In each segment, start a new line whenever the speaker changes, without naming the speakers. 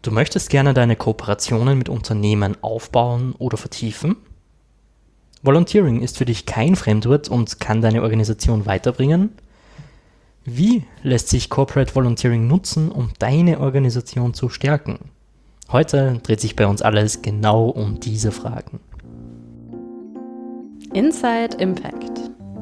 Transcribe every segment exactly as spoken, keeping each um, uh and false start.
Du möchtest gerne deine Kooperationen mit Unternehmen aufbauen oder vertiefen? Volunteering ist für dich kein Fremdwort und kann deine Organisation weiterbringen? Wie lässt sich Corporate Volunteering nutzen, um deine Organisation zu stärken? Heute dreht sich bei uns alles genau um diese Fragen.
Inside Impact.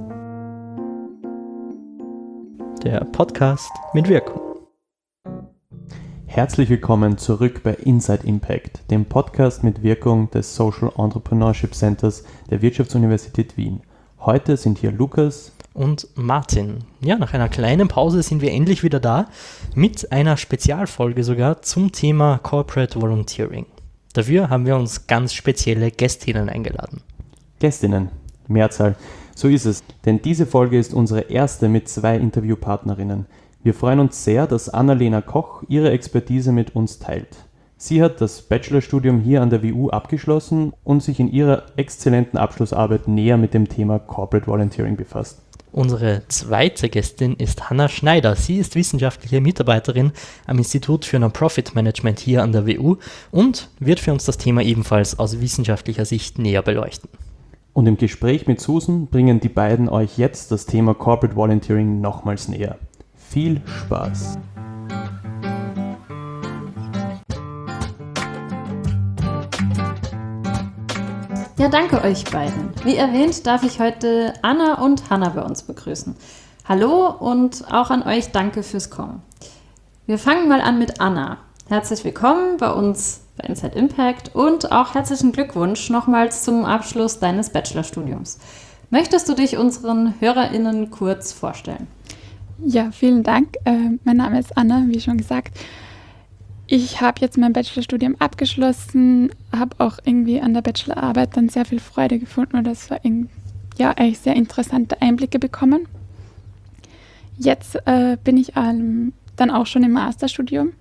Der Podcast mit Wirkung.
Herzlich willkommen zurück bei Inside Impact, dem Podcast mit Wirkung des Social Entrepreneurship Centers der Wirtschaftsuniversität Wien. Heute sind hier Lukas
und Martin. Ja, nach einer kleinen Pause sind wir endlich wieder da, mit einer Spezialfolge sogar zum Thema Corporate Volunteering. Dafür haben wir uns ganz spezielle Gästinnen eingeladen.
Gästinnen, Mehrzahl, so ist es, denn diese Folge ist unsere erste mit zwei Interviewpartnerinnen. Wir freuen uns sehr, dass Annalena Koch ihre Expertise mit uns teilt. Sie hat das Bachelorstudium hier an der W U abgeschlossen und sich in ihrer exzellenten Abschlussarbeit näher mit dem Thema Corporate Volunteering befasst.
Unsere zweite Gästin ist Hanna Schneider. Sie ist wissenschaftliche Mitarbeiterin am Institut für Non-Profit Management hier an der W U und wird für uns das Thema ebenfalls aus wissenschaftlicher Sicht näher beleuchten.
Und im Gespräch mit Susan bringen die beiden euch jetzt das Thema Corporate Volunteering nochmals näher. Viel Spaß!
Ja, danke euch beiden. Wie erwähnt, darf ich heute Anna und Hanna bei uns begrüßen. Hallo und auch an euch danke fürs Kommen. Wir fangen mal an mit Anna. Herzlich willkommen bei uns bei Inside Impact und auch herzlichen Glückwunsch nochmals zum Abschluss deines Bachelorstudiums. Möchtest du dich unseren HörerInnen kurz vorstellen?
Ja, vielen Dank. Äh, mein Name ist Anna, wie schon gesagt. Ich habe jetzt mein Bachelorstudium abgeschlossen, habe auch irgendwie an der Bachelorarbeit dann sehr viel Freude gefunden und das war ja eigentlich sehr interessante Einblicke bekommen. Jetzt äh, bin ich ähm, dann auch schon im Masterstudium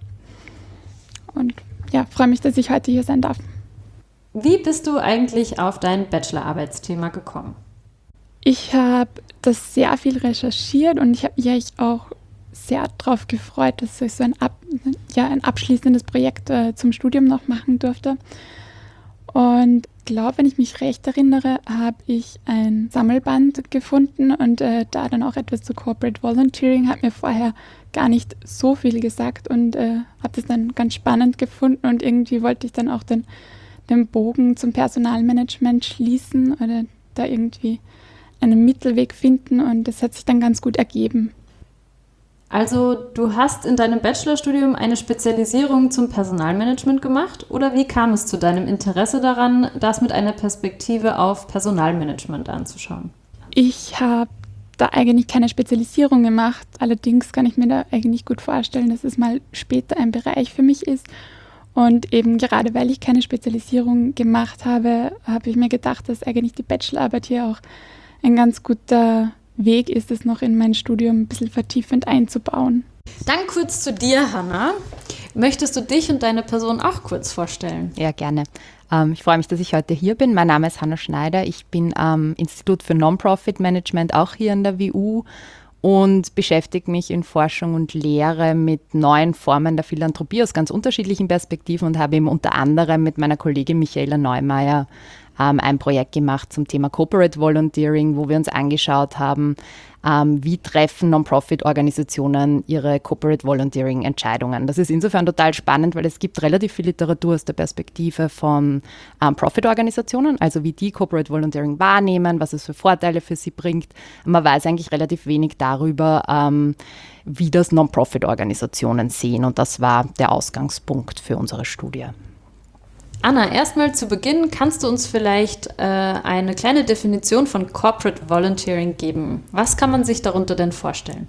und ja, freue mich, dass ich heute hier sein darf.
Wie bist du eigentlich auf dein Bachelorarbeitsthema gekommen?
Ich habe das sehr viel recherchiert und ich habe mich eigentlich auch sehr darauf gefreut, dass ich so ein, ab, ja, ein abschließendes Projekt äh, zum Studium noch machen durfte. Und ich glaube, wenn ich mich recht erinnere, habe ich ein Sammelband gefunden und äh, da dann auch etwas zu Corporate Volunteering, hat mir vorher gar nicht so viel gesagt und äh, habe das dann ganz spannend gefunden und irgendwie wollte ich dann auch den, den Bogen zum Personalmanagement schließen oder da irgendwie einen Mittelweg finden und das hat sich dann ganz gut ergeben.
Also du hast in deinem Bachelorstudium eine Spezialisierung zum Personalmanagement gemacht oder wie kam es zu deinem Interesse daran, das mit einer Perspektive auf Personalmanagement anzuschauen?
Ich habe da eigentlich keine Spezialisierung gemacht, allerdings kann ich mir da eigentlich gut vorstellen, dass es mal später ein Bereich für mich ist. Und eben gerade weil ich keine Spezialisierung gemacht habe, habe ich mir gedacht, dass eigentlich die Bachelorarbeit hier auch ein ganz guter Weg ist, es noch in mein Studium ein bisschen vertiefend einzubauen.
Dann kurz zu dir, Hanna. Möchtest du dich und deine Person auch kurz vorstellen?
Ja, gerne. Ähm, ich freue mich, dass ich heute hier bin. Mein Name ist Hanna Schneider. Ich bin am Institut für Non-Profit Management auch hier an der W U und beschäftige mich in Forschung und Lehre mit neuen Formen der Philanthropie aus ganz unterschiedlichen Perspektiven und habe eben unter anderem mit meiner Kollegin Michaela Neumeier ähm, ein Projekt gemacht zum Thema Corporate Volunteering, wo wir uns angeschaut haben, ähm, wie treffen Non-Profit-Organisationen ihre Corporate Volunteering-Entscheidungen. Das ist insofern total spannend, weil es gibt relativ viel Literatur aus der Perspektive von ähm, Profit-Organisationen, also wie die Corporate Volunteering wahrnehmen, was es für Vorteile für sie bringt. Man weiß eigentlich relativ wenig darüber, ähm, wie das Non-Profit-Organisationen sehen und das war der Ausgangspunkt für unsere Studie.
Anna, erstmal zu Beginn kannst du uns vielleicht äh, eine kleine Definition von Corporate Volunteering geben. Was kann man sich darunter denn vorstellen?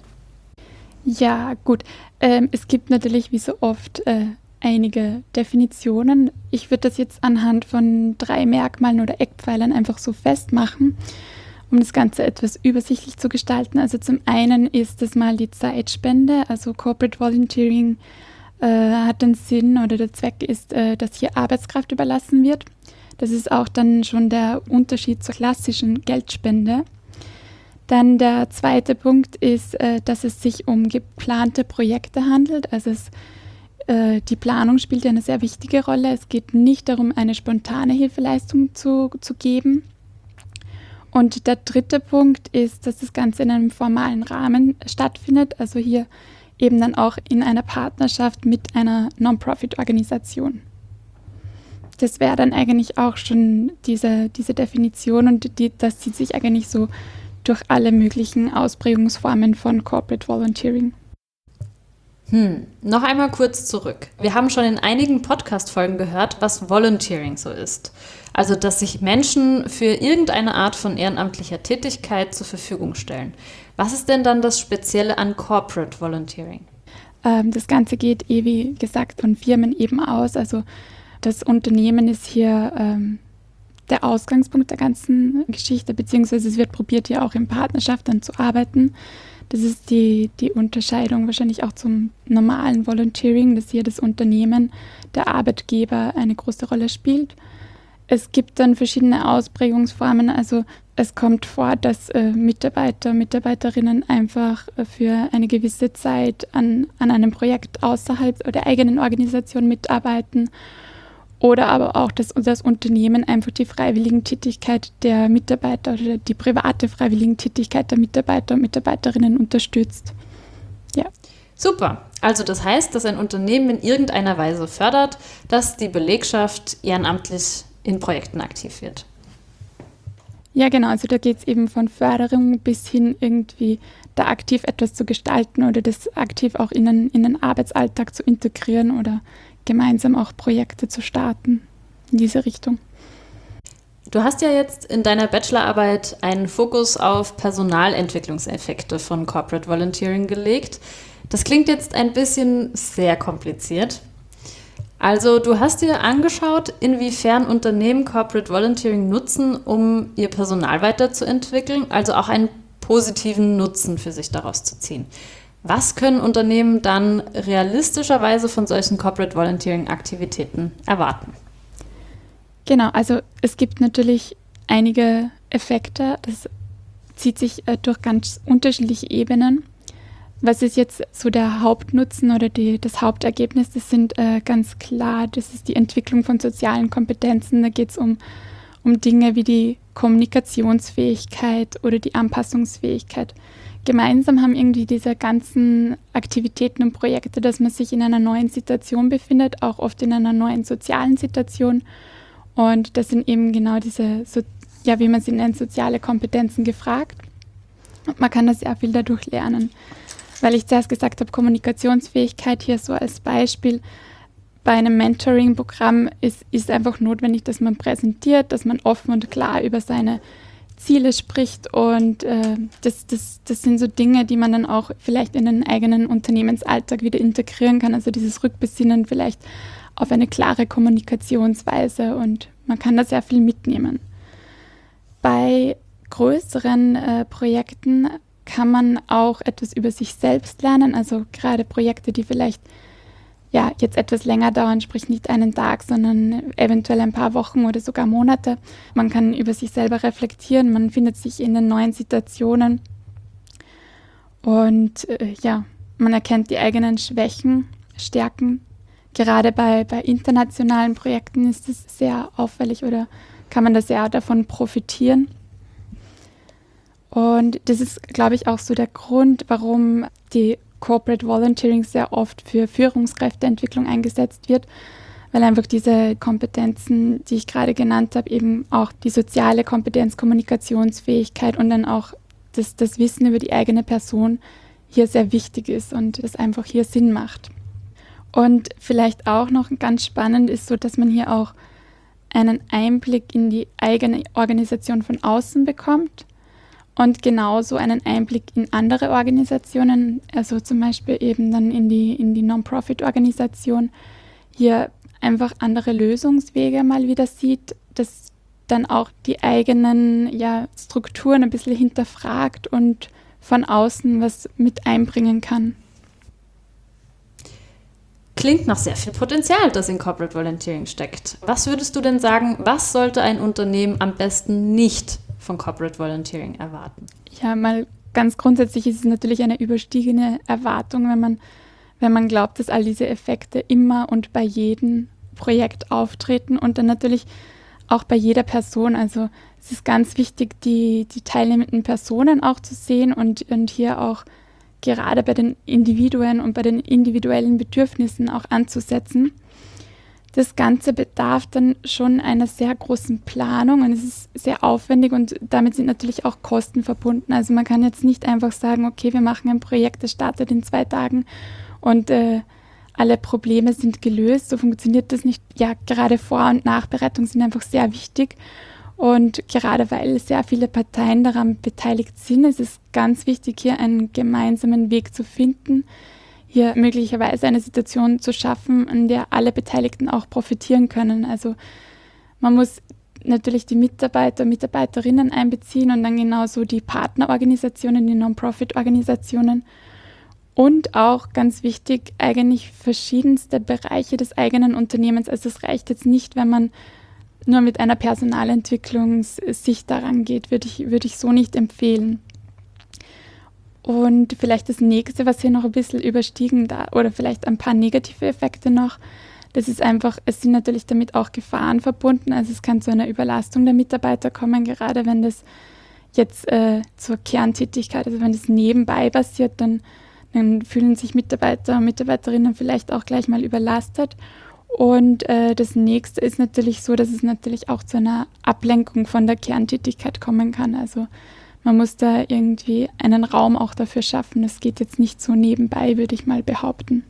Ja, gut. Ähm, es gibt natürlich wie so oft äh, einige Definitionen. Ich würde das jetzt anhand von drei Merkmalen oder Eckpfeilern einfach so festmachen, um das Ganze etwas übersichtlich zu gestalten. Also zum einen ist es mal die Zeitspende, also Corporate Volunteering äh, hat den Sinn oder der Zweck ist, äh, dass hier Arbeitskraft überlassen wird. Das ist auch dann schon der Unterschied zur klassischen Geldspende. Dann der zweite Punkt ist, äh, dass es sich um geplante Projekte handelt. Also es äh, die Planung spielt ja eine sehr wichtige Rolle. Es geht nicht darum, eine spontane Hilfeleistung zu, zu geben. Und der dritte Punkt ist, dass das Ganze in einem formalen Rahmen stattfindet, also hier eben dann auch in einer Partnerschaft mit einer Non-Profit-Organisation. Das wäre dann eigentlich auch schon diese, diese Definition und die, das zieht sich eigentlich so durch alle möglichen Ausprägungsformen von Corporate Volunteering.
Hm, noch einmal kurz zurück. Wir haben schon in einigen Podcast-Folgen gehört, was Volunteering so ist. Also, dass sich Menschen für irgendeine Art von ehrenamtlicher Tätigkeit zur Verfügung stellen. Was ist denn dann das Spezielle an Corporate Volunteering?
Ähm, das Ganze geht, eh wie gesagt, von Firmen eben aus. Also das Unternehmen ist hier ähm, der Ausgangspunkt der ganzen Geschichte, beziehungsweise es wird probiert, hier auch in Partnerschaft dann zu arbeiten. Das ist die, die Unterscheidung wahrscheinlich auch zum normalen Volunteering, dass hier das Unternehmen, der Arbeitgeber eine große Rolle spielt. Es gibt dann verschiedene Ausprägungsformen, also es kommt vor, dass äh, Mitarbeiter, Mitarbeiterinnen einfach äh, für eine gewisse Zeit an, an einem Projekt außerhalb der eigenen Organisation mitarbeiten oder aber auch, dass das Unternehmen einfach die Freiwilligentätigkeit der Mitarbeiter oder die private Freiwilligentätigkeit der Mitarbeiter und Mitarbeiterinnen unterstützt. Ja.
Super. Also das heißt, dass ein Unternehmen in irgendeiner Weise fördert, dass die Belegschaft ehrenamtlich in Projekten aktiv wird.
Ja, genau. Also da geht es eben von Förderung bis hin irgendwie da aktiv etwas zu gestalten oder das aktiv auch in den, in den Arbeitsalltag zu integrieren oder gemeinsam auch Projekte zu starten in diese Richtung.
Du hast ja jetzt in deiner Bachelorarbeit einen Fokus auf Personalentwicklungseffekte von Corporate Volunteering gelegt. Das klingt jetzt ein bisschen sehr kompliziert. Also du hast dir angeschaut, inwiefern Unternehmen Corporate Volunteering nutzen, um ihr Personal weiterzuentwickeln, also auch einen positiven Nutzen für sich daraus zu ziehen. Was können Unternehmen dann realistischerweise von solchen Corporate Volunteering-Aktivitäten erwarten?
Genau, also es gibt natürlich einige Effekte, das zieht sich äh, durch ganz unterschiedliche Ebenen. Was ist jetzt so der Hauptnutzen oder die, das Hauptergebnis? Das sind äh, ganz klar, das ist die Entwicklung von sozialen Kompetenzen. Da geht es um, um Dinge wie die Kommunikationsfähigkeit oder die Anpassungsfähigkeit. Gemeinsam haben irgendwie diese ganzen Aktivitäten und Projekte, dass man sich in einer neuen Situation befindet, auch oft in einer neuen sozialen Situation. Und das sind eben genau diese, so, ja, wie man sie nennt, soziale Kompetenzen gefragt. Und man kann da sehr viel dadurch lernen. Weil ich zuerst gesagt habe, Kommunikationsfähigkeit hier so als Beispiel. Bei einem Mentoring-Programm ist, ist einfach notwendig, dass man präsentiert, dass man offen und klar über seine Ziele spricht und äh, das, das, das sind so Dinge, die man dann auch vielleicht in den eigenen Unternehmensalltag wieder integrieren kann, also dieses Rückbesinnen vielleicht auf eine klare Kommunikationsweise und man kann da sehr viel mitnehmen. Bei größeren äh, Projekten kann man auch etwas über sich selbst lernen, also gerade Projekte, die vielleicht ja, jetzt etwas länger dauern, sprich nicht einen Tag, sondern eventuell ein paar Wochen oder sogar Monate. Man kann über sich selber reflektieren, man findet sich in den neuen Situationen und äh, ja, man erkennt die eigenen Schwächen, Stärken. Gerade bei, bei internationalen Projekten ist es sehr auffällig oder kann man da sehr davon profitieren. Und das ist, glaube ich, auch so der Grund, warum die Corporate Volunteering sehr oft für Führungskräfteentwicklung eingesetzt wird, weil einfach diese Kompetenzen, die ich gerade genannt habe, eben auch die soziale Kompetenz, Kommunikationsfähigkeit und dann auch das, das Wissen über die eigene Person hier sehr wichtig ist und es einfach hier Sinn macht. Und vielleicht auch noch ganz spannend ist so, dass man hier auch einen Einblick in die eigene Organisation von außen bekommt. Und genauso einen Einblick in andere Organisationen, also zum Beispiel eben dann in die, in die Non-Profit-Organisation, hier einfach andere Lösungswege mal wieder sieht, dass dann auch die eigenen ja, Strukturen ein bisschen hinterfragt und von außen was mit einbringen kann.
Klingt nach sehr viel Potenzial, das in Corporate Volunteering steckt. Was würdest du denn sagen, was sollte ein Unternehmen am besten nicht von Corporate Volunteering erwarten?
Ja, mal ganz grundsätzlich ist es natürlich eine überstiegene Erwartung, wenn man, wenn man glaubt, dass all diese Effekte immer und bei jedem Projekt auftreten und dann natürlich auch bei jeder Person. Also es ist ganz wichtig, die, die teilnehmenden Personen auch zu sehen und, und hier auch gerade bei den Individuen und bei den individuellen Bedürfnissen auch anzusetzen. Das Ganze bedarf dann schon einer sehr großen Planung und es ist sehr aufwendig und damit sind natürlich auch Kosten verbunden. Also man kann jetzt nicht einfach sagen, okay, wir machen ein Projekt, das startet in zwei Tagen und äh, alle Probleme sind gelöst. So funktioniert das nicht. Ja, gerade Vor- und Nachbereitung sind einfach sehr wichtig. Und gerade weil sehr viele Parteien daran beteiligt sind, ist es ganz wichtig, hier einen gemeinsamen Weg zu finden, hier möglicherweise eine Situation zu schaffen, in der alle Beteiligten auch profitieren können. Also man muss natürlich die Mitarbeiter und Mitarbeiterinnen einbeziehen und dann genauso die Partnerorganisationen, die Non-Profit-Organisationen und auch ganz wichtig, eigentlich verschiedenste Bereiche des eigenen Unternehmens. Also es reicht jetzt nicht, wenn man nur mit einer Personalentwicklungssicht daran geht, würde ich, würde ich so nicht empfehlen. Und vielleicht das nächste, was hier noch ein bisschen überstiegen da, oder vielleicht ein paar negative Effekte noch, das ist einfach, es sind natürlich damit auch Gefahren verbunden, also es kann zu einer Überlastung der Mitarbeiter kommen, gerade wenn das jetzt äh, zur Kerntätigkeit, also wenn das nebenbei passiert, dann, dann fühlen sich Mitarbeiter und Mitarbeiterinnen vielleicht auch gleich mal überlastet. Und äh, das nächste ist natürlich so, dass es natürlich auch zu einer Ablenkung von der Kerntätigkeit kommen kann. Also man muss da irgendwie einen Raum auch dafür schaffen. Das geht jetzt nicht so nebenbei, würde ich mal behaupten.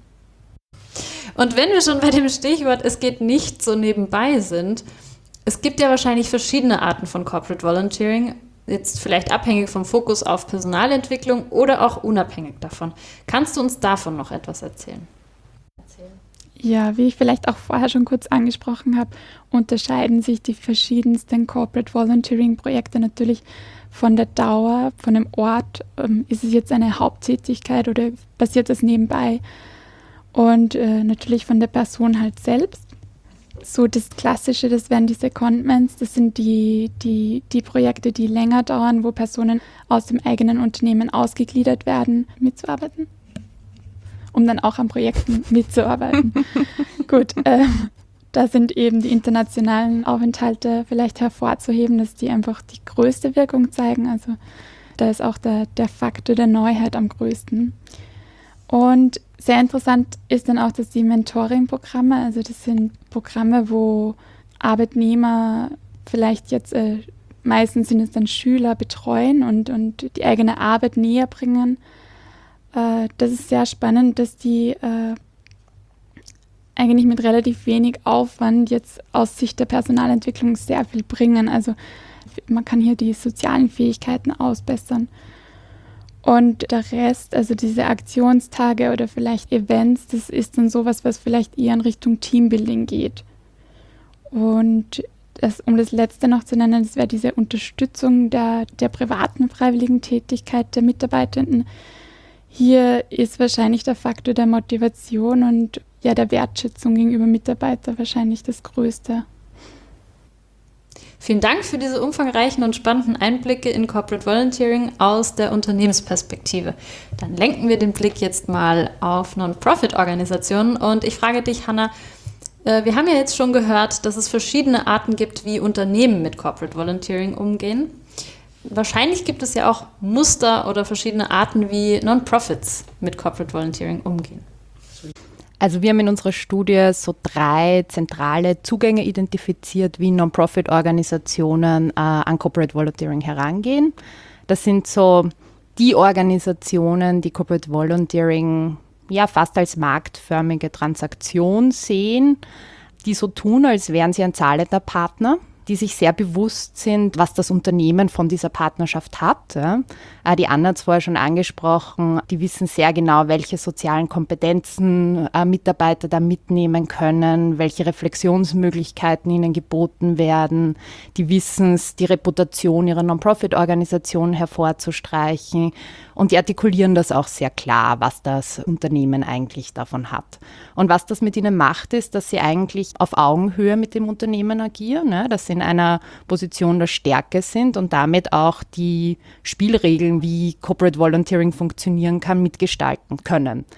Und wenn wir schon bei dem Stichwort "es geht nicht so nebenbei" sind, es gibt ja wahrscheinlich verschiedene Arten von Corporate Volunteering, jetzt vielleicht abhängig vom Fokus auf Personalentwicklung oder auch unabhängig davon. Kannst du uns davon noch etwas erzählen?
Ja, wie ich vielleicht auch vorher schon kurz angesprochen habe, unterscheiden sich die verschiedensten Corporate Volunteering-Projekte natürlich von der Dauer, von dem Ort. Ähm, ist es jetzt eine Haupttätigkeit oder passiert das nebenbei? Und äh, natürlich von der Person halt selbst. So das Klassische, das wären die Secondments, das sind die, die, die Projekte, die länger dauern, wo Personen aus dem eigenen Unternehmen ausgegliedert werden, mitzuarbeiten. Um dann auch an Projekten mitzuarbeiten. Gut, äh, da sind eben die internationalen Aufenthalte vielleicht hervorzuheben, dass die einfach die größte Wirkung zeigen. Also da ist auch der, der Faktor der Neuheit am größten. Und sehr interessant ist dann auch, dass die Mentoring-Programme, also das sind Programme, wo Arbeitnehmer vielleicht jetzt, äh, meistens sind es dann Schüler, betreuen und, und die eigene Arbeit näher bringen. Das ist sehr spannend, dass die äh, eigentlich mit relativ wenig Aufwand jetzt aus Sicht der Personalentwicklung sehr viel bringen. Also man kann hier die sozialen Fähigkeiten ausbessern. Und der Rest, also diese Aktionstage oder vielleicht Events, das ist dann sowas, was vielleicht eher in Richtung Teambuilding geht. Und das, um das Letzte noch zu nennen, das wäre diese Unterstützung der, der privaten freiwilligen Tätigkeit der Mitarbeitenden. Hier ist wahrscheinlich der Faktor der Motivation und ja, der Wertschätzung gegenüber Mitarbeitern wahrscheinlich das Größte.
Vielen Dank für diese umfangreichen und spannenden Einblicke in Corporate Volunteering aus der Unternehmensperspektive. Dann lenken wir den Blick jetzt mal auf Non-Profit-Organisationen und ich frage dich, Hanna, äh, wir haben ja jetzt schon gehört, dass es verschiedene Arten gibt, wie Unternehmen mit Corporate Volunteering umgehen. Wahrscheinlich gibt es ja auch Muster oder verschiedene Arten, wie Non-Profits mit Corporate Volunteering umgehen.
Also wir haben in unserer Studie so drei zentrale Zugänge identifiziert, wie Non-Profit-Organisationen äh, an Corporate Volunteering herangehen. Das sind so die Organisationen, die Corporate Volunteering ja fast als marktförmige Transaktion sehen, die so tun, als wären sie ein zahlender Partner, die sich sehr bewusst sind, was das Unternehmen von dieser Partnerschaft hat. Ja. Die Anna hat es vorher schon angesprochen, die wissen sehr genau, welche sozialen Kompetenzen äh, Mitarbeiter da mitnehmen können, welche Reflexionsmöglichkeiten ihnen geboten werden. Die wissen es, die Reputation ihrer Non-Profit-Organisation hervorzustreichen und die artikulieren das auch sehr klar, was das Unternehmen eigentlich davon hat. Und was das mit ihnen macht, ist, dass sie eigentlich auf Augenhöhe mit dem Unternehmen agieren, ne? Dass sie in einer Position der Stärke sind und damit auch die Spielregeln, wie Corporate Volunteering funktionieren kann, mitgestalten können.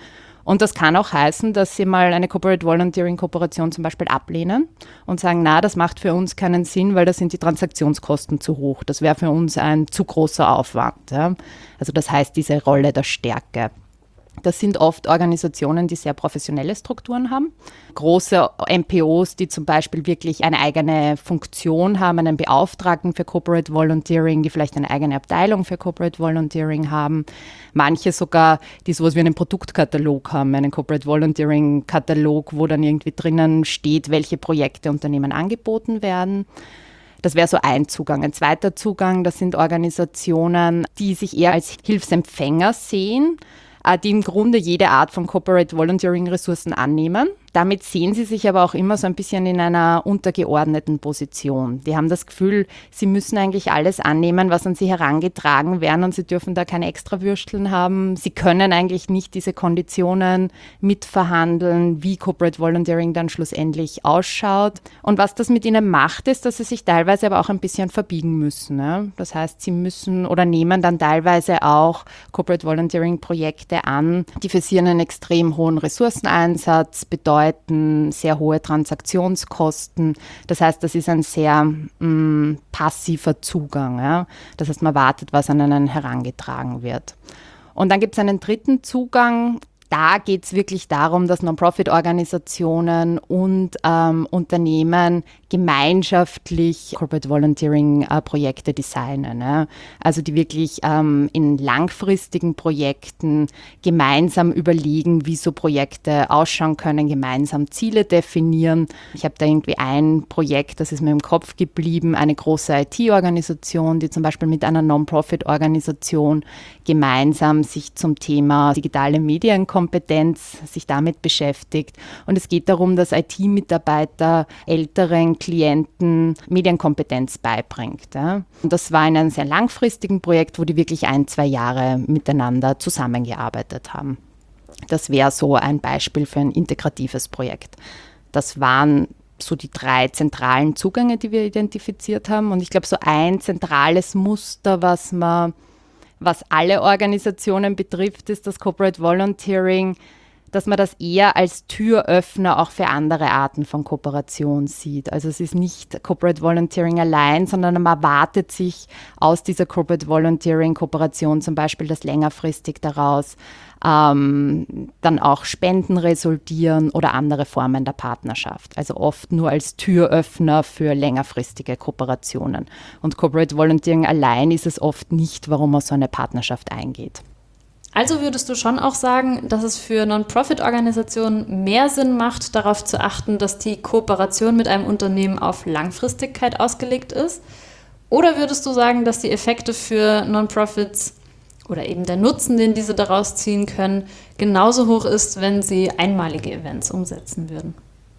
Und das kann auch heißen, dass sie mal eine Corporate Volunteering Kooperation zum Beispiel ablehnen und sagen, na, das macht für uns keinen Sinn, weil da sind die Transaktionskosten zu hoch. Das wäre für uns ein zu großer Aufwand. Ja. Also das heißt, diese Rolle der Stärke. Das sind oft Organisationen, die sehr professionelle Strukturen haben. Große M P Os, die zum Beispiel wirklich eine eigene Funktion haben, einen Beauftragten für Corporate Volunteering, die vielleicht eine eigene Abteilung für Corporate Volunteering haben. Manche sogar, die sowas wie einen Produktkatalog haben, einen Corporate Volunteering Katalog, wo dann irgendwie drinnen steht, welche Projekte Unternehmen angeboten werden. Das wäre so ein Zugang. Ein zweiter Zugang, das sind Organisationen, die sich eher als Hilfsempfänger sehen, die im Grunde jede Art von Corporate Volunteering Ressourcen annehmen. Damit sehen sie sich aber auch immer so ein bisschen in einer untergeordneten Position. Die haben das Gefühl, sie müssen eigentlich alles annehmen, was an sie herangetragen werden und sie dürfen da keine Extrawürsteln haben. Sie können eigentlich nicht diese Konditionen mitverhandeln, wie Corporate Volunteering dann schlussendlich ausschaut. Und was das mit ihnen macht, ist, dass sie sich teilweise aber auch ein bisschen verbiegen müssen. Ne? Das heißt, sie müssen oder nehmen dann teilweise auch Corporate Volunteering Projekte an, die für sie einen extrem hohen Ressourceneinsatz bedeuten, sehr hohe Transaktionskosten. Das heißt, das ist ein sehr mh, passiver Zugang. Ja? Das heißt, man wartet, was an einen herangetragen wird. Und dann gibt es einen dritten Zugang. Da geht es wirklich darum, dass Non-Profit-Organisationen und ähm, Unternehmen gemeinschaftlich Corporate Volunteering-Projekte äh, designen. Ja. Also die wirklich ähm, in langfristigen Projekten gemeinsam überlegen, wie so Projekte ausschauen können, gemeinsam Ziele definieren. Ich habe da irgendwie ein Projekt, das ist mir im Kopf geblieben, eine große I T-Organisation, die zum Beispiel mit einer Non-Profit-Organisation gemeinsam sich zum Thema digitale Medienkompetenz sich damit beschäftigt. Und es geht darum, dass I T-Mitarbeiter älteren Klienten Medienkompetenz beibringt. Ja. Und das war in einem sehr langfristigen Projekt, wo die wirklich ein, zwei Jahre miteinander zusammengearbeitet haben. Das wäre so ein Beispiel für ein integratives Projekt. Das waren so die drei zentralen Zugänge, die wir identifiziert haben. Und ich glaube, so ein zentrales Muster, was man was alle Organisationen betrifft, ist das Corporate Volunteering, dass man das eher als Türöffner auch für andere Arten von Kooperation sieht. Also es ist nicht Corporate Volunteering allein, sondern man erwartet sich aus dieser Corporate Volunteering Kooperation zum Beispiel, dass längerfristig daraus ähm, dann auch Spenden resultieren oder andere Formen der Partnerschaft. Also oft nur als Türöffner für längerfristige Kooperationen. Und Corporate Volunteering allein ist es oft nicht, warum man so eine Partnerschaft eingeht.
Also würdest du schon auch sagen, dass es für Non-Profit-Organisationen mehr Sinn macht, darauf zu achten, dass die Kooperation mit einem Unternehmen auf Langfristigkeit ausgelegt ist? Oder würdest du sagen, dass die Effekte für Non-Profits oder eben der Nutzen, den diese daraus ziehen können, genauso hoch ist, wenn sie einmalige Events umsetzen würden?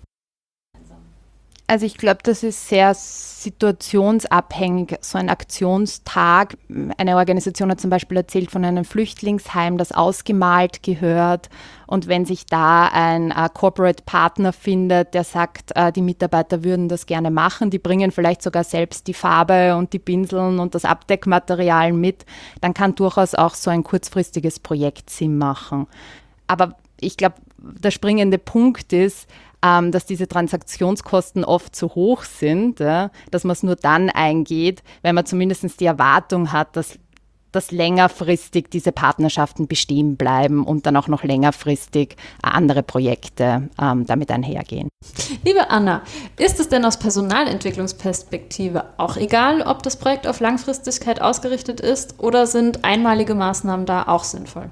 Also ich glaube, das ist sehr situationsabhängig. So ein Aktionstag, eine Organisation hat zum Beispiel erzählt von einem Flüchtlingsheim, das ausgemalt gehört. Und wenn sich da ein äh, Corporate Partner findet, der sagt, äh, die Mitarbeiter würden das gerne machen, die bringen vielleicht sogar selbst die Farbe und die Pinseln und das Abdeckmaterial mit, dann kann durchaus auch so ein kurzfristiges Projekt Sinn machen. Aber ich glaube, der springende Punkt ist, ähm, dass diese Transaktionskosten oft zu hoch sind, ja, dass man es nur dann eingeht, wenn man zumindest die Erwartung hat, dass, dass längerfristig diese Partnerschaften bestehen bleiben und dann auch noch längerfristig andere Projekte ähm, damit einhergehen.
Liebe Anna, ist es denn aus Personalentwicklungsperspektive auch egal, ob das Projekt auf Langfristigkeit ausgerichtet ist, oder sind einmalige Maßnahmen da auch sinnvoll?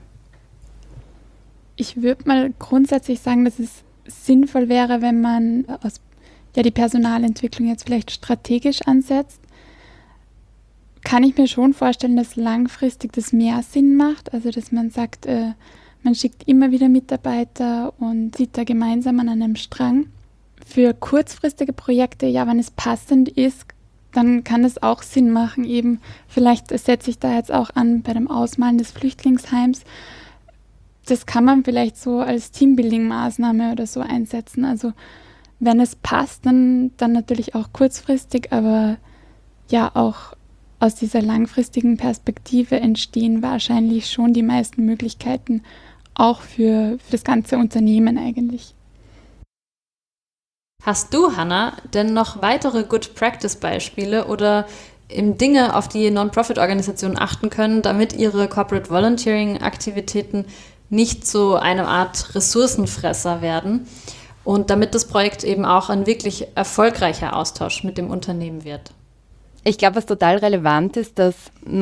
Ich würde mal grundsätzlich sagen, dass es sinnvoll wäre, wenn man aus, ja, die Personalentwicklung jetzt vielleicht strategisch ansetzt. Kann ich mir schon vorstellen, dass langfristig das mehr Sinn macht, also dass man sagt, äh, man schickt immer wieder Mitarbeiter und zieht da gemeinsam an einem Strang. Für kurzfristige Projekte, ja, wenn es passend ist, dann kann es auch Sinn machen, eben vielleicht setze ich da jetzt auch an bei dem Ausmalen des Flüchtlingsheims. Das kann man vielleicht so als Teambuilding-Maßnahme oder so einsetzen. Also wenn es passt, dann, dann natürlich auch kurzfristig, aber ja, auch aus dieser langfristigen Perspektive entstehen wahrscheinlich schon die meisten Möglichkeiten, auch für, für das ganze Unternehmen eigentlich.
Hast du, Hannah, denn noch weitere Good-Practice-Beispiele oder eben Dinge, auf die Non-Profit-Organisationen achten können, damit ihre Corporate Volunteering-Aktivitäten nicht so eine Art Ressourcenfresser werden und damit das Projekt eben auch ein wirklich erfolgreicher Austausch mit dem Unternehmen wird?
Ich glaube, was total relevant ist, dass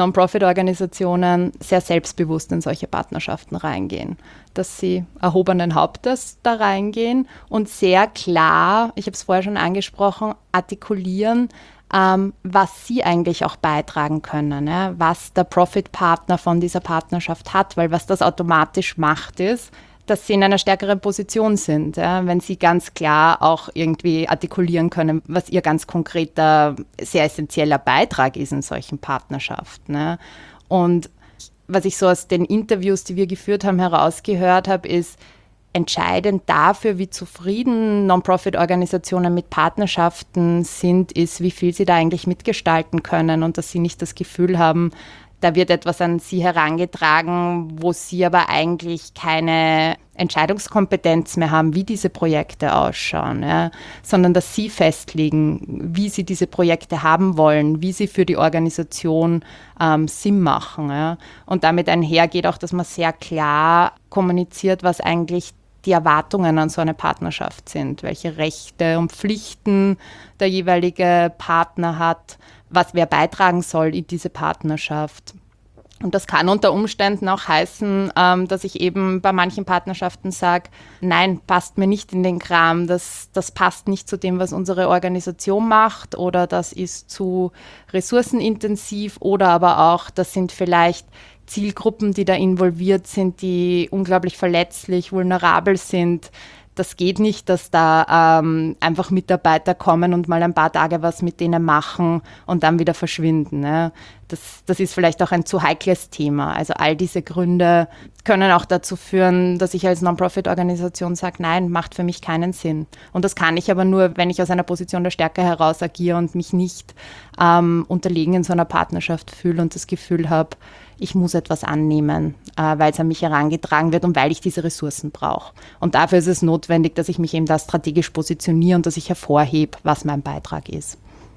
Non-Profit-Organisationen sehr selbstbewusst in solche Partnerschaften reingehen. Dass sie erhobenen Hauptes da reingehen und sehr klar, ich habe es vorher schon angesprochen, artikulieren, ähm, was sie eigentlich auch beitragen können, ja? Was der Profit-Partner von dieser Partnerschaft hat, weil was das automatisch macht ist, dass sie in einer stärkeren Position sind, ja, wenn sie ganz klar auch irgendwie artikulieren können, was ihr ganz konkreter, sehr essentieller Beitrag ist in solchen Partnerschaften. Ja. Und was ich so aus den Interviews, die wir geführt haben, herausgehört habe, ist, entscheidend dafür, wie zufrieden Non-Profit-Organisationen mit Partnerschaften sind, ist, wie viel sie da eigentlich mitgestalten können und dass sie nicht das Gefühl haben, da wird etwas an sie herangetragen, wo sie aber eigentlich keine Entscheidungskompetenz mehr haben, wie diese Projekte ausschauen, ja, sondern dass sie festlegen, wie sie diese Projekte haben wollen, wie sie für die Organisation ähm, Sinn machen. Ja. Und damit einhergeht auch, dass man sehr klar kommuniziert, was eigentlich die Erwartungen an so eine Partnerschaft sind, welche Rechte und Pflichten der jeweilige Partner hat, was wer beitragen soll in diese Partnerschaft. Und das kann unter Umständen auch heißen, ähm, dass ich eben bei manchen Partnerschaften sage, nein, passt mir nicht in den Kram, das, das passt nicht zu dem, was unsere Organisation macht oder das ist zu ressourcenintensiv oder aber auch, das sind vielleicht Zielgruppen, die da involviert sind, die unglaublich verletzlich, vulnerabel sind. Das geht nicht, dass da ähm, einfach Mitarbeiter kommen und mal ein paar Tage was mit denen machen und dann wieder verschwinden. Ne? Das, das ist vielleicht auch ein zu heikles Thema. Also all diese Gründe können auch dazu führen, dass ich als Non-Profit-Organisation sage, nein, macht für mich keinen Sinn. Und das kann ich aber nur, wenn ich aus einer Position der Stärke heraus agiere und mich nicht ähm, unterlegen in so einer Partnerschaft fühle und das Gefühl habe, ich muss etwas annehmen, äh, weil es an mich herangetragen wird und weil ich diese Ressourcen brauche. Und dafür ist es notwendig, dass ich mich eben da strategisch positioniere und dass ich hervorhebe, was mein Beitrag ist.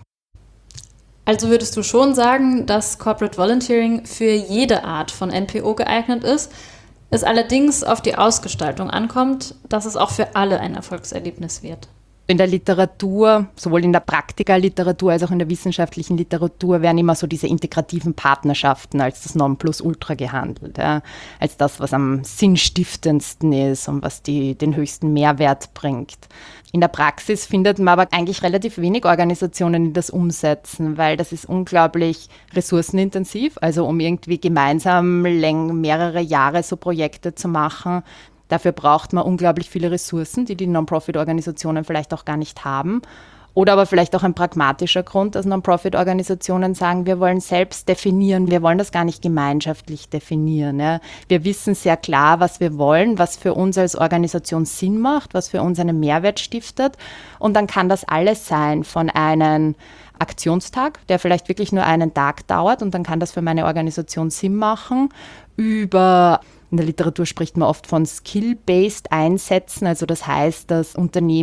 Also würdest du schon sagen, dass Corporate Volunteering für jede Art von N P O geeignet ist, es allerdings auf die Ausgestaltung ankommt, dass es auch für alle ein Erfolgserlebnis wird?
In der Literatur, sowohl in der Praktika-Literatur als auch in der wissenschaftlichen Literatur, werden immer so diese integrativen Partnerschaften als das Nonplusultra gehandelt, ja, als das, was am sinnstiftendsten ist und was die, den höchsten Mehrwert bringt. In der Praxis findet man aber eigentlich relativ wenig Organisationen, die das umsetzen, weil das ist unglaublich ressourcenintensiv, also um irgendwie gemeinsam läng- mehrere Jahre so Projekte zu machen. Dafür braucht man unglaublich viele Ressourcen, die die Non-Profit-Organisationen vielleicht auch gar nicht haben. Oder aber vielleicht auch ein pragmatischer Grund, dass Non-Profit-Organisationen sagen, wir wollen selbst definieren, wir wollen das gar nicht gemeinschaftlich definieren. Ja. Wir wissen sehr klar, was wir wollen, was für uns als Organisation Sinn macht, was für uns einen Mehrwert stiftet. Und dann kann das alles sein von einem Aktionstag, der vielleicht wirklich nur einen Tag dauert und dann kann das für meine Organisation Sinn machen, über... In der Literatur spricht man oft von Skill-Based Einsätzen, also das heißt, dass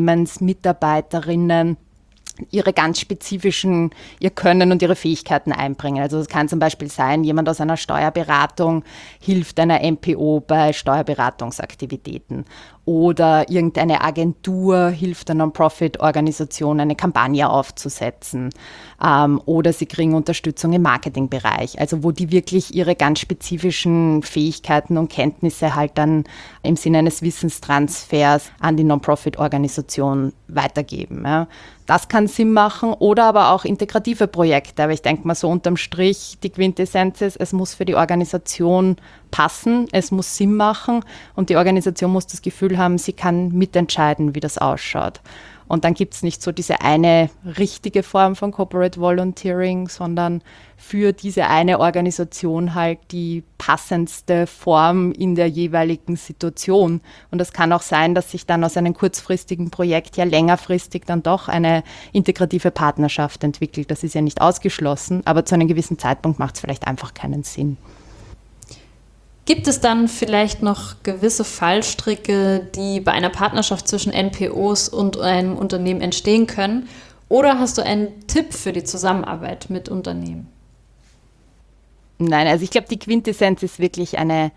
Unternehmensmitarbeiterinnen ihre ganz spezifischen, ihr Können und ihre Fähigkeiten einbringen. Also es kann zum Beispiel sein, jemand aus einer Steuerberatung hilft einer N P O bei Steuerberatungsaktivitäten oder irgendeine Agentur hilft einer Non-Profit-Organisation, eine Kampagne aufzusetzen ähm, oder sie kriegen Unterstützung im Marketingbereich, also wo die wirklich ihre ganz spezifischen Fähigkeiten und Kenntnisse halt dann im Sinne eines Wissenstransfers an die Non-Profit-Organisation weitergeben. Ja. Das kann Sinn machen oder aber auch integrative Projekte. Aber ich denke mal so unterm Strich, die Quintessenz ist, es muss für die Organisation passen, es muss Sinn machen und die Organisation muss das Gefühl haben, sie kann mitentscheiden, wie das ausschaut. Und dann gibt es nicht so diese eine richtige Form von Corporate Volunteering, sondern für diese eine Organisation halt die passendste Form in der jeweiligen Situation. Und das kann auch sein, dass sich dann aus einem kurzfristigen Projekt ja längerfristig dann doch eine integrative Partnerschaft entwickelt. Das ist ja nicht ausgeschlossen, aber zu einem gewissen Zeitpunkt macht es vielleicht einfach keinen Sinn.
Gibt es dann vielleicht noch gewisse Fallstricke, die bei einer Partnerschaft zwischen N P Os und einem Unternehmen entstehen können? Oder hast du einen Tipp für die Zusammenarbeit mit Unternehmen?
Nein, also ich glaube, die Quintessenz ist wirklich eine,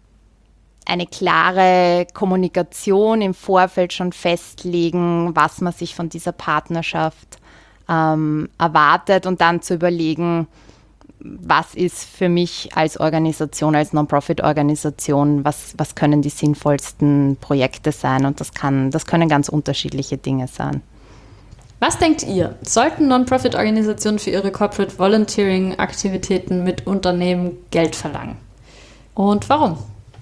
eine klare Kommunikation im Vorfeld schon festlegen, was man sich von dieser Partnerschaft ähm, erwartet und dann zu überlegen, was ist für mich als Organisation, als Non-Profit-Organisation, was, was können die sinnvollsten Projekte sein, und das kann, das können ganz unterschiedliche Dinge sein.
Was denkt ihr? Sollten Non-Profit-Organisationen für ihre Corporate Volunteering-Aktivitäten mit Unternehmen Geld verlangen? Und warum?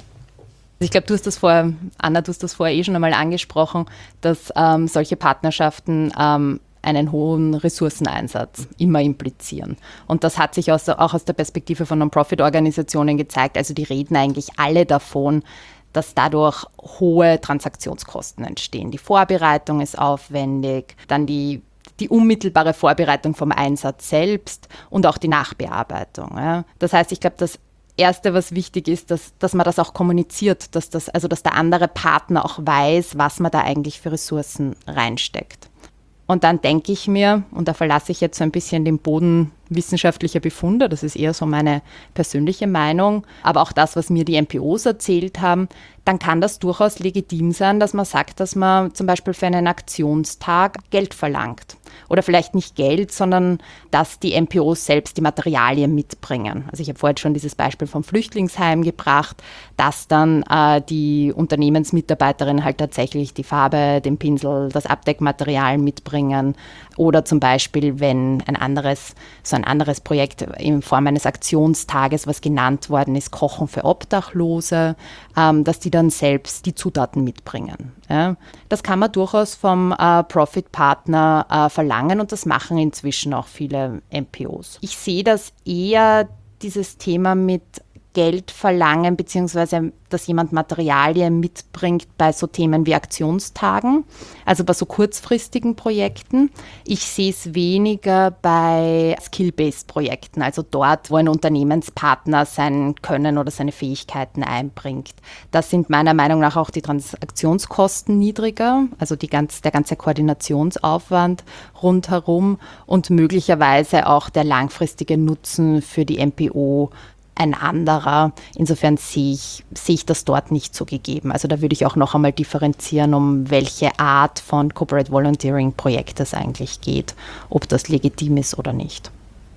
Ich glaube, du hast das vorher, Anna, du hast das vorher eh schon einmal angesprochen, dass ähm, solche Partnerschaften ähm, einen hohen Ressourceneinsatz immer implizieren. Und das hat sich aus, auch aus der Perspektive von Non-Profit-Organisationen gezeigt. Also die reden eigentlich alle davon, dass dadurch hohe Transaktionskosten entstehen. Die Vorbereitung ist aufwendig, dann die, die unmittelbare Vorbereitung vom Einsatz selbst und auch die Nachbearbeitung. Ja. Das heißt, ich glaube, das Erste, was wichtig ist, dass, dass man das auch kommuniziert, dass, das, also dass der andere Partner auch weiß, was man da eigentlich für Ressourcen reinsteckt. Und dann denke ich mir, und da verlasse ich jetzt so ein bisschen den Boden wissenschaftlicher Befunde, das ist eher so meine persönliche Meinung, aber auch das, was mir die N P Os erzählt haben, dann kann das durchaus legitim sein, dass man sagt, dass man zum Beispiel für einen Aktionstag Geld verlangt. Oder vielleicht nicht Geld, sondern dass die N P Os selbst die Materialien mitbringen. Also ich habe vorhin schon dieses Beispiel vom Flüchtlingsheim gebracht, dass dann äh, die Unternehmensmitarbeiterin halt tatsächlich die Farbe, den Pinsel, das Abdeckmaterial mitbringen. Oder zum Beispiel, wenn ein anderes, so ein anderes Projekt in Form eines Aktionstages, was genannt worden ist, Kochen für Obdachlose, ähm, dass die dann selbst die Zutaten mitbringen. Ja. Das kann man durchaus vom äh, Profit-Partner äh, verlangen, und das machen inzwischen auch viele N P Os. Ich sehe das eher, dieses Thema mit Geld verlangen, beziehungsweise dass jemand Materialien mitbringt bei so Themen wie Aktionstagen, also bei so kurzfristigen Projekten. Ich sehe es weniger bei Skill-Based-Projekten, also dort, wo ein Unternehmenspartner sein Können oder seine Fähigkeiten einbringt. Da sind meiner Meinung nach auch die Transaktionskosten niedriger, also die ganz, der ganze Koordinationsaufwand rundherum und möglicherweise auch der langfristige Nutzen für die N P O ein anderer. Insofern sehe ich, sehe ich das dort nicht so gegeben. Also da würde ich auch noch einmal differenzieren, um welche Art von Corporate Volunteering Projekt es eigentlich geht, ob das legitim ist oder nicht.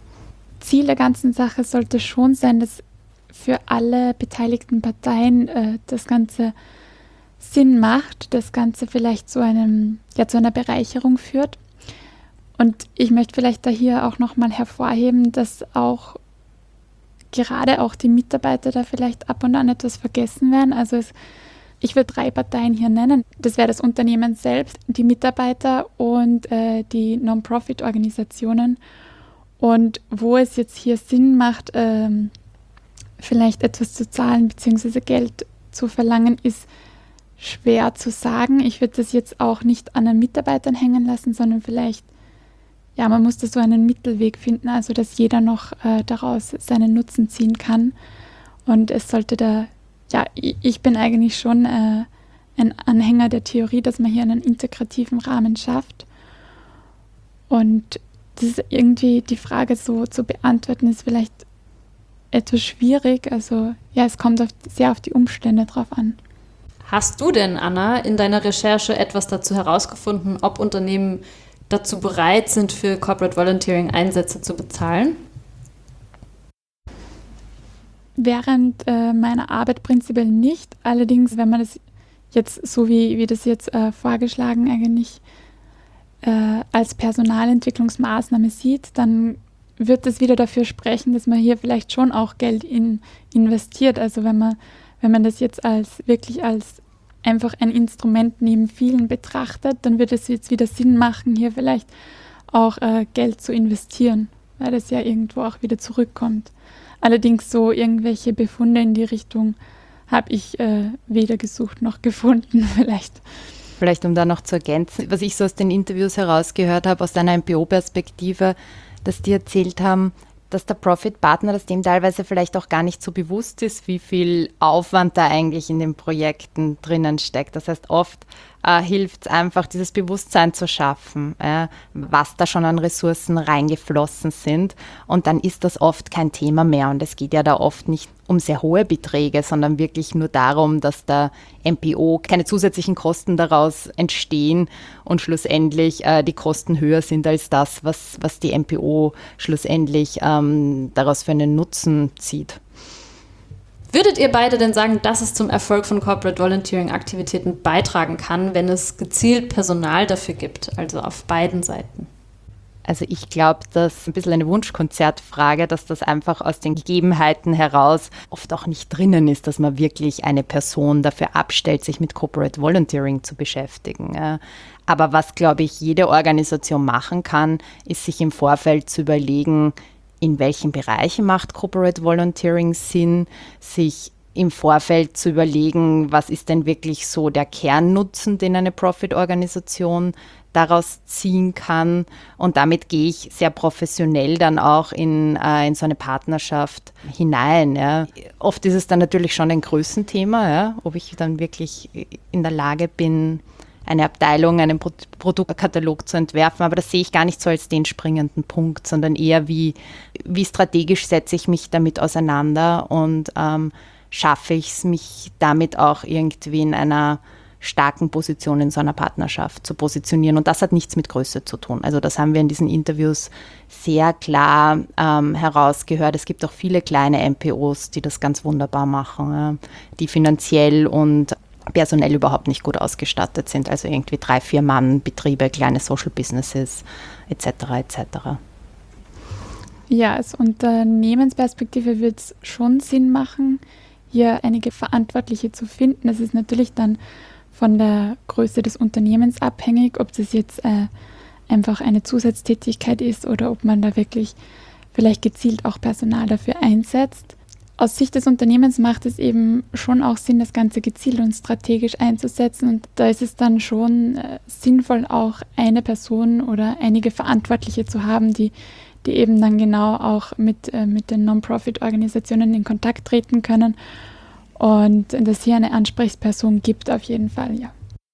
Ziel der ganzen Sache sollte schon sein, dass für alle beteiligten Parteien äh, das Ganze Sinn macht, das Ganze vielleicht zu einem, ja, zu einer Bereicherung führt. Und ich möchte vielleicht da hier auch nochmal hervorheben, dass auch gerade auch die Mitarbeiter da vielleicht ab und an etwas vergessen werden. Also es, ich will drei Parteien hier nennen. Das wäre das Unternehmen selbst, die Mitarbeiter und äh, die Non-Profit-Organisationen. Und wo es jetzt hier Sinn macht, ähm, vielleicht etwas zu zahlen bzw. Geld zu verlangen, ist schwer zu sagen. Ich würde das jetzt auch nicht an den Mitarbeitern hängen lassen, sondern vielleicht, ja, man muss da so einen Mittelweg finden, also dass jeder noch äh, daraus seinen Nutzen ziehen kann. Und es sollte da, ja, ich bin eigentlich schon äh, ein Anhänger der Theorie, dass man hier einen integrativen Rahmen schafft. Und das ist irgendwie die Frage so zu beantworten, ist vielleicht etwas schwierig. Also ja, es kommt auf, sehr auf die Umstände drauf an.
Hast du denn, Anna, in deiner Recherche etwas dazu herausgefunden, ob Unternehmen dazu bereit sind, für Corporate Volunteering Einsätze zu bezahlen?
Während äh, meiner Arbeit prinzipiell nicht. Allerdings, wenn man das jetzt, so wie, wie das jetzt äh, vorgeschlagen eigentlich äh, als Personalentwicklungsmaßnahme sieht, dann wird das wieder dafür sprechen, dass man hier vielleicht schon auch Geld in, investiert. Also wenn man, wenn man das jetzt als wirklich als einfach ein Instrument neben vielen betrachtet, dann wird es jetzt wieder Sinn machen, hier vielleicht auch äh, Geld zu investieren, weil das ja irgendwo auch wieder zurückkommt. Allerdings so irgendwelche Befunde in die Richtung habe ich äh, weder gesucht noch gefunden vielleicht.
Vielleicht um da noch zu ergänzen, was ich so aus den Interviews herausgehört habe, aus einer N P O-Perspektive, dass die erzählt haben, dass der Profit-Partner, dass dem teilweise vielleicht auch gar nicht so bewusst ist, wie viel Aufwand da eigentlich in den Projekten drinnen steckt. Das heißt, oft äh, hilft es einfach, dieses Bewusstsein zu schaffen, äh, was da schon an Ressourcen reingeflossen sind. Und dann ist das oft kein Thema mehr. Und es geht ja da oft nicht um sehr hohe Beträge, sondern wirklich nur darum, dass der M P O keine zusätzlichen Kosten daraus entstehen und schlussendlich äh, die Kosten höher sind als das, was, was die M P O schlussendlich ähm, daraus für einen Nutzen zieht.
Würdet ihr beide denn sagen, dass es zum Erfolg von Corporate Volunteering-Aktivitäten beitragen kann, wenn es gezielt Personal dafür gibt, also auf beiden Seiten?
Also ich glaube, das ist ein bisschen eine Wunschkonzertfrage, dass das einfach aus den Gegebenheiten heraus oft auch nicht drinnen ist, dass man wirklich eine Person dafür abstellt, sich mit Corporate Volunteering zu beschäftigen. Aber was, glaube ich, jede Organisation machen kann, ist sich im Vorfeld zu überlegen, in welchen Bereichen macht Corporate Volunteering Sinn, sich im Vorfeld zu überlegen, was ist denn wirklich so der Kernnutzen, den eine Profit-Organisation daraus ziehen kann. Und damit gehe ich sehr professionell dann auch in, äh, in so eine Partnerschaft hinein. Ja. Oft ist es dann natürlich schon ein Größenthema, ja, ob ich dann wirklich in der Lage bin, eine Abteilung, einen Pro- Produktkatalog zu entwerfen. Aber das sehe ich gar nicht so als den springenden Punkt, sondern eher wie, wie strategisch setze ich mich damit auseinander und ähm, schaffe ich es, mich damit auch irgendwie in einer starken Position in so einer Partnerschaft zu positionieren. Und das hat nichts mit Größe zu tun. Also das haben wir in diesen Interviews sehr klar ähm, herausgehört. Es gibt auch viele kleine M P Os, die das ganz wunderbar machen, ja, die finanziell und personell überhaupt nicht gut ausgestattet sind. Also irgendwie drei, vier Mann Betriebe, kleine Social Businesses et cetera et cetera.
Ja, aus Unternehmensperspektive wird es schon Sinn machen, hier einige Verantwortliche zu finden. Das ist natürlich dann von der Größe des Unternehmens abhängig, ob das jetzt äh, einfach eine Zusatztätigkeit ist oder ob man da wirklich vielleicht gezielt auch Personal dafür einsetzt. Aus Sicht des Unternehmens macht es eben schon auch Sinn, das Ganze gezielt und strategisch einzusetzen. Und da ist es dann schon äh, sinnvoll, auch eine Person oder einige Verantwortliche zu haben, die, die eben dann genau auch mit, äh, mit den Non-Profit-Organisationen in Kontakt treten können. Und dass hier eine Ansprechperson gibt, auf jeden Fall, ja.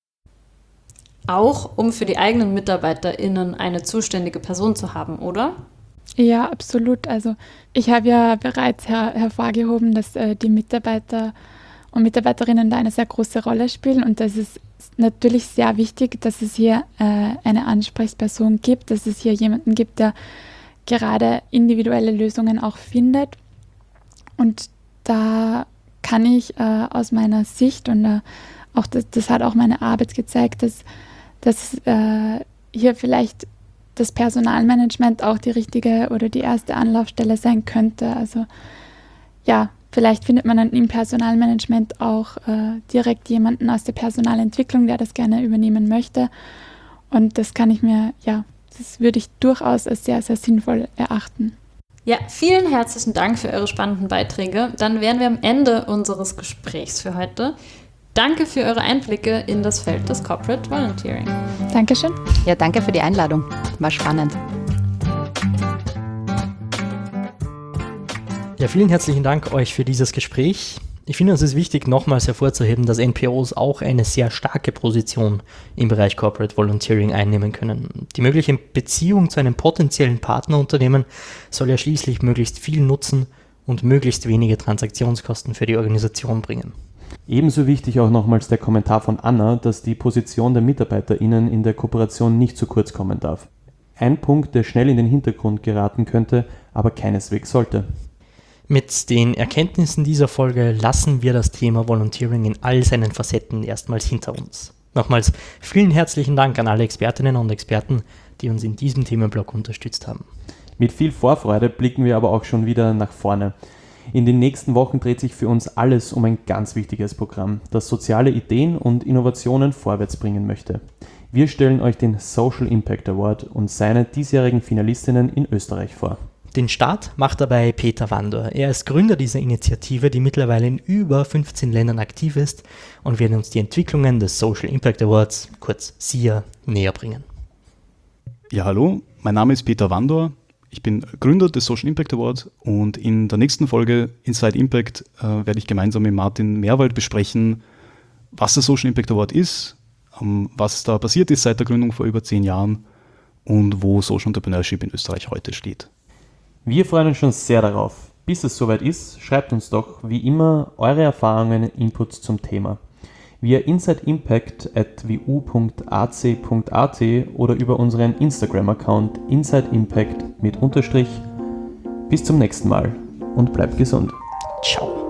Auch um für die eigenen MitarbeiterInnen eine zuständige Person zu haben, oder?
Ja, absolut. Also ich habe ja bereits her- hervorgehoben, dass äh, die Mitarbeiter und Mitarbeiterinnen da eine sehr große Rolle spielen. Und das ist natürlich sehr wichtig, dass es hier äh, eine Ansprechperson gibt, dass es hier jemanden gibt, der gerade individuelle Lösungen auch findet. Und da kann ich äh, aus meiner Sicht, und äh, auch das, das hat auch meine Arbeit gezeigt, dass, dass äh, hier vielleicht das Personalmanagement auch die richtige oder die erste Anlaufstelle sein könnte. Also ja, vielleicht findet man dann im Personalmanagement auch äh, direkt jemanden aus der Personalentwicklung, der das gerne übernehmen möchte. Und das kann ich mir, ja, das würde ich durchaus als sehr, sehr sinnvoll erachten.
Ja, vielen herzlichen Dank für eure spannenden Beiträge. Dann wären wir am Ende unseres Gesprächs für heute. Danke für eure Einblicke in das Feld des Corporate Volunteering.
Dankeschön.
Ja, danke für die Einladung. War spannend.
Ja, vielen herzlichen Dank euch für dieses Gespräch. Ich finde, es ist wichtig, nochmals hervorzuheben, dass N P Os auch eine sehr starke Position im Bereich Corporate Volunteering einnehmen können. Die mögliche Beziehung zu einem potenziellen Partnerunternehmen soll ja schließlich möglichst viel Nutzen und möglichst wenige Transaktionskosten für die Organisation bringen.
Ebenso wichtig auch nochmals der Kommentar von Anna, dass die Position der MitarbeiterInnen in der Kooperation nicht zu kurz kommen darf. Ein Punkt, der schnell in den Hintergrund geraten könnte, aber keineswegs sollte.
Mit den Erkenntnissen dieser Folge lassen wir das Thema Volunteering in all seinen Facetten erstmals hinter uns. Nochmals vielen herzlichen Dank an alle Expertinnen und Experten, die uns in diesem Themenblock unterstützt haben.
Mit viel Vorfreude blicken wir aber auch schon wieder nach vorne. In den nächsten Wochen dreht sich für uns alles um ein ganz wichtiges Programm, das soziale Ideen und Innovationen vorwärts bringen möchte. Wir stellen euch den Social Impact Award und seine diesjährigen Finalistinnen in Österreich vor.
Den Start macht dabei Peter Wandor. Er ist Gründer dieser Initiative, die mittlerweile in über fünfzehn Ländern aktiv ist und wird uns die Entwicklungen des Social Impact Awards, kurz S I A, näher bringen.
Ja, hallo, mein Name ist Peter Wandor. Ich bin Gründer des Social Impact Award und in der nächsten Folge Inside Impact äh, werde ich gemeinsam mit Martin Meerwald besprechen, was der Social Impact Award ist, ähm, was da passiert ist seit der Gründung vor über zehn Jahren und wo Social Entrepreneurship in Österreich heute steht.
Wir freuen uns schon sehr darauf. Bis es soweit ist, schreibt uns doch wie immer eure Erfahrungen und Inputs zum Thema via insideimpact at w u punkt a c punkt a t oder über unseren Instagram-Account insideimpact mit Unterstrich. Bis zum nächsten Mal und bleibt gesund.
Ciao.